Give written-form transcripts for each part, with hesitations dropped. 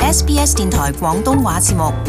SBS 電台廣東話節目。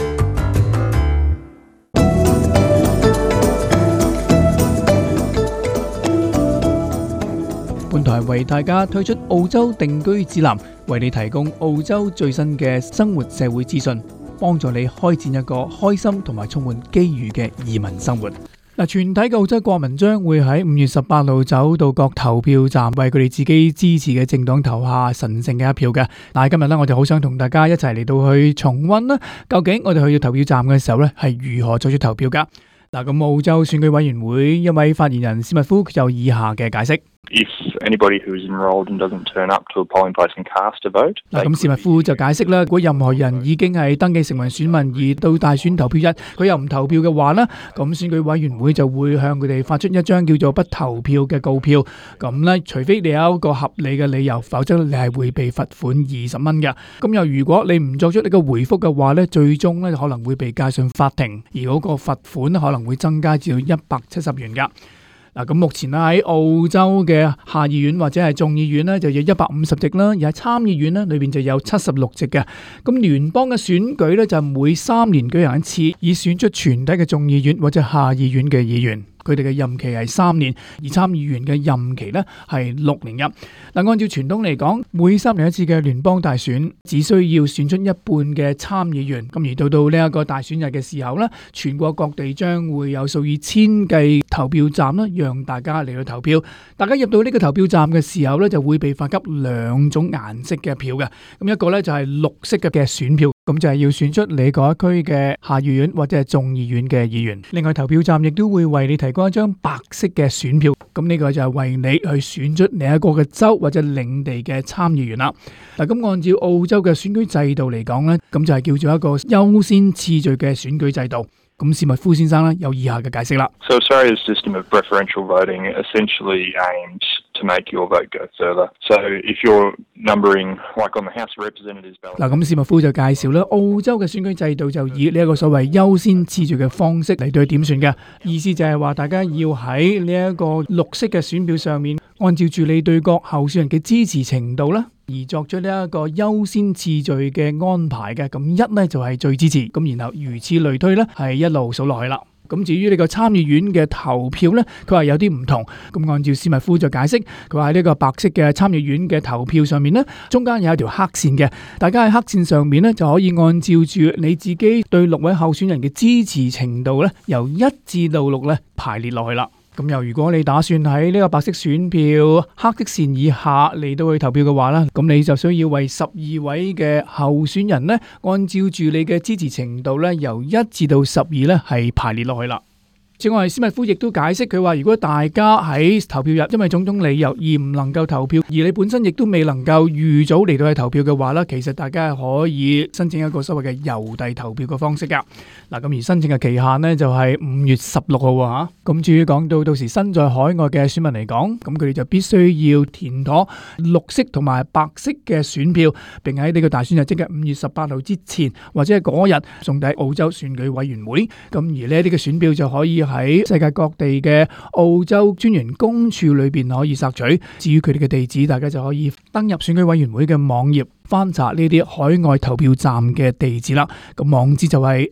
本台為大家推出澳洲定居指南，為你提供澳洲最新嘅生活社會資訊，幫助你開展一個開心同埋充滿機遇嘅移民生活。全體嘅澳洲國民將會喺5月18號走到各投票站，為佢哋自己支持嘅政黨投下神聖嘅一票嘅。但係今日呢，我哋好想同大家一齊嚟到去重溫啦，究竟我哋去到投票站嘅時候呢，係如何作出投票噶？咁澳洲選舉委員會一位發言人史密夫有以下嘅解釋。 If anybody who is enrolled and doesn't turn up to a polling place and cast a vote， 咁史密夫就解釋啦，如果任何人已經係登記成為選民而到大選投票日，佢又唔投票嘅話呢，咁選舉委員會就會向佢哋發出一張叫做不投票嘅告票。咁呢，除非你有一個合理嘅理由，否則你係會被罰款20蚊嘅。咁又如果你唔作出呢個回覆嘅話呢，最終呢可能會被介上法庭，而嗰個罰款可能會增加至到170元噶。咁目前喺澳洲嘅下議院或者係眾議院呢，就有150席啦，而喺參議院呢裏邊就有76席嘅。咁聯邦嘅選舉呢，就每3年舉行一次，以選出全體嘅眾議院或者下議院嘅議員。佢哋嘅任期係3年，而參議員嘅任期呢係6年嘅。按照傳統嚟講，每3年一次嘅聯邦大選，只需要選出一半嘅參議員。咁而到呢一個大選日嘅時候呢，全國各地將會有數以千計投票站啦，讓大家嚟到投票。大家入到呢個投票站嘅時候呢，就會被發給2種顏色嘅票嘅。咁一個呢就係綠色嘅選票，咁就係要選出你嗰一區嘅下議院或者係眾議院嘅議員。另外投票站亦都會為你提供一張白色嘅選票，咁呢個就係為你去選出你一個嘅州或者領地嘅參議員啦。咁按照澳洲嘅選舉制度嚟講呢，咁就係叫做一個優先次序嘅選舉制度。咁史密夫先生呢有以下嘅解釋啦。 So Australia's system of preferential voting essentially aimed to make your vote go further. So if you're numbering like on the House of Representatives ballot， 咁史密夫就介紹啦，澳洲嘅選舉制度就以呢一個所謂優先次序嘅方式嚟對點算嘅，意思就係話大家要喺呢一個綠色嘅選票上面，按照住你對各候選人嘅支持程度啦，而作出呢一個優先次序嘅安排嘅。咁1呢就係最支持，咁然後如此類推呢，係一路數落去啦。咁至於呢個參議院嘅投票呢，佢話有啲唔同。咁按照史密夫就解釋，佢話喺呢個白色嘅參議院嘅投票上面呢，中間有一條黑線嘅，大家喺黑線上面呢，就可以按照住你自己對6位候選人嘅支持程度呢，由1至到6呢排列落去啦。咁又如果你打算喺呢個白色選票黑色線以下嚟到去投票嘅話呢，咁你就需要為12位嘅候選人呢，按照住你嘅支持程度呢，由1至到12呢係排列落去啦。此外，史密夫亦都解釋，佢話如果大家喺投票日因為種種理由而唔能夠投票，而你本身亦都未能夠預早嚟到去投票嘅話呢，其實大家係可以申請一個所謂嘅郵遞投票嘅方式噶。咁而申請嘅期限呢，就係5月16號吓。咁至於講到時身在海外嘅選民嚟講，咁佢哋就必須要填妥綠色同埋白色嘅選票，並喺呢個大選日即係5月18號之前或者係嗰日送抵澳洲選舉委員會。咁而呢啲嘅選票就可以喺世界各地嘅澳洲專員公署裏邊可以索取。至於佢哋嘅地址，大家就可以登入選舉委員會嘅網頁，翻查呢啲海外投票站嘅地址啦。咁網址就係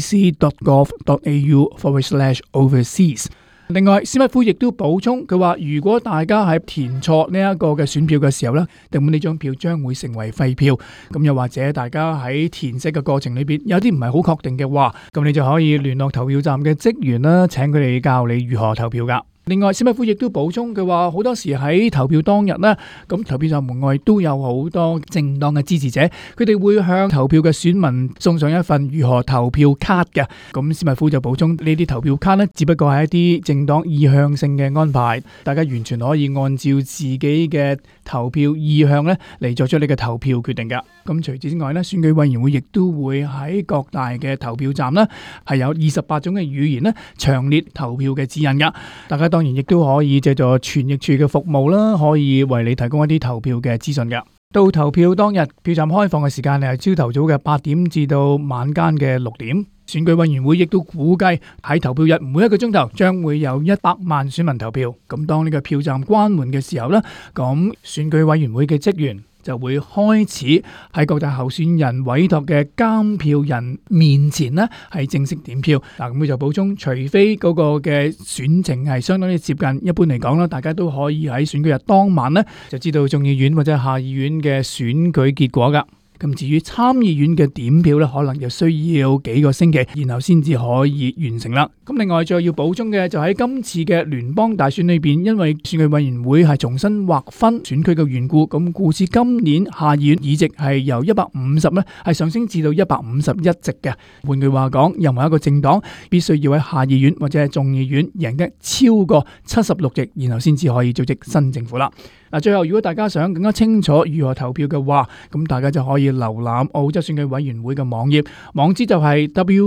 aec.gov.au/overseas。另外，史密夫亦都補充，佢話如果大家喺填錯呢一個嘅選票嘅時候呢，咁呢張票將會成為廢票。咁又或者大家喺填寫嘅過程裏邊有啲唔係好確定嘅話，咁你就可以聯絡投票站嘅職員啦，請佢哋教你如何投票噶。另外，史密夫亦都補充，佢話好多時喺投票當日呢，咁投票站門外都有好多政黨嘅支持者，佢哋會向投票嘅選民送上一份如何投票卡嘅。咁史密夫就補充，呢啲投票卡呢，只不過係一啲政黨意向性嘅安排，大家完全可以按照自己嘅投票意向呢嚟作出呢個投票決定噶。咁除此之外呢，選舉委員會亦都會喺各大嘅投票站呢，係有28種嘅語言呢詳列投票嘅指引噶。大家當然亦都可以借助傳譯處嘅服務啦，可以為你提供一啲投票嘅資訊嘅。到投票當日，票站開放嘅時間係朝頭早嘅8點至到晚間嘅6點。選舉委員會亦都估計喺投票日每一個鐘頭將會有100萬選民投票。咁當呢個票站關門嘅時候呢，咁選舉委員會嘅職員就會開始喺各大候選人委託嘅監票人面前呢係正式點票。嗱，咁佢就補充，除非嗰個嘅選情係相當之接近，一般嚟講啦，大家都可以喺選舉日當晚呢就知道眾議院或者下議院嘅選舉結果噶。咁至於參議院嘅點票咧，可能就需要幾個星期，然後先至可以完成啦。咁另外再要補充嘅就喺今次嘅聯邦大選裏邊，因為選舉委員會係重新劃分選區嘅緣故，咁故此今年下議院議席係由150咧係上升至到151席嘅。換句話講，任何一個政黨必須要喺下議院或者係眾議院贏得超過76席，然後先至可以組織新政府啦。嗱，最後如果大家想更加清楚如何投票嘅話，咁大家就可以瀏覽澳洲選舉委員會嘅網頁，網址就係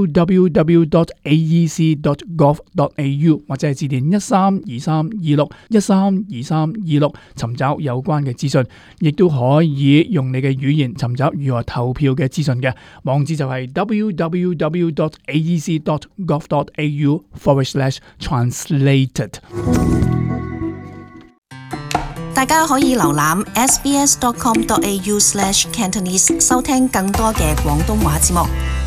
www.aec.gov.au 或者係致電132326132326尋找有關嘅資訊，亦都可以用你嘅語言尋找如何投票嘅資訊嘅。網址就係 www.aec.gov.au/translated。 大家可以瀏覽 sbs.com.au/cantonese 收聽更多嘅廣東話節目。